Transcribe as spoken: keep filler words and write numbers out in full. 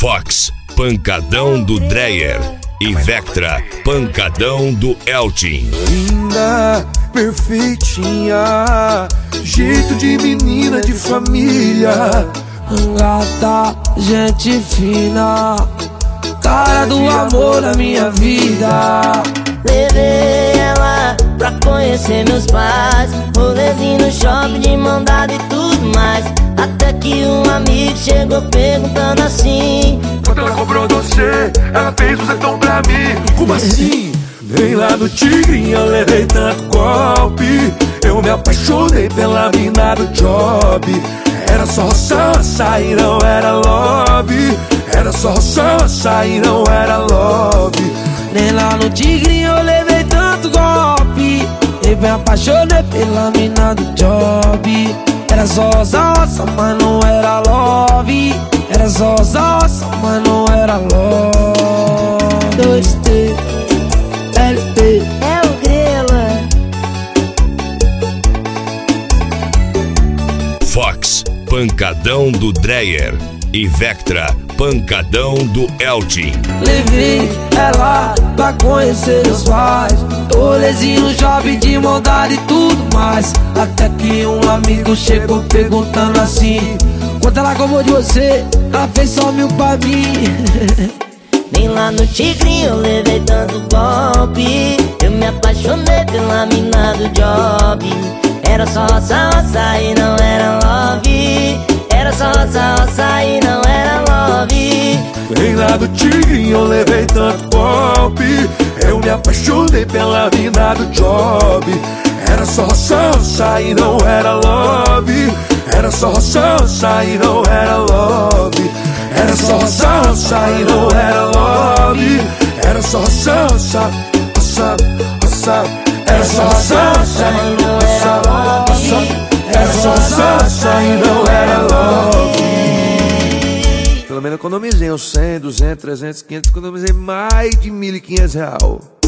Fox, pancadão do Dreyer. E Vectra, pancadão do Eltin. Linda, perfeitinha, jeito de menina de família. Gata, gente fina, cara do amor da minha vida. Levei ela pra conhecer meus pais, rolezinho no shopping de mão dada e tudo mais. Até que um amigo chegou perguntando assim: quando ela comprou doce, ela fez um setão pra mim. Como assim? Vem lá no Tigrinho, eu levei tanto golpe. Eu me apaixonei pela mina do job. Era só roça e não era love. Era só roça e não era love. Nem lá no Tigrinho eu levei tanto golpe. Eu me apaixonei pela mina do job. Era só roça, mas não era love. Era só roça, mas não era love. dois T, L P. é o Grela. Fox, pancadão do Dreyer. E Vectra, pancadão do Eltin. Levei ela pra conhecer os pais, rolezinho no shopping de mão dada e tudo mais. Até que um amigo chegou perguntando assim: quanto ela comprou de você? Ela fez só mil pra mim. Nem lá no Tigrinho eu levei tanto golpe. Eu me apaixonei pela mina do job. Era só roça, roça e não era love. Era só roça, roça e não era love. Vem lá do Tigrinho, eu levei tanto golpe. Eu me apaixonei pela mina do job. Era só roça, roça e não era love. Era só roça, roça e não era love. Era só roça, roça e não era love. Era só roça, roça, roça, roça. Era só roça, roça e não era love. Era só roça, roça e não era love. Pelo menos economizei uns cem, duzentos, trezentos, quinhentos. Economizei mais de mil e quinhentos real.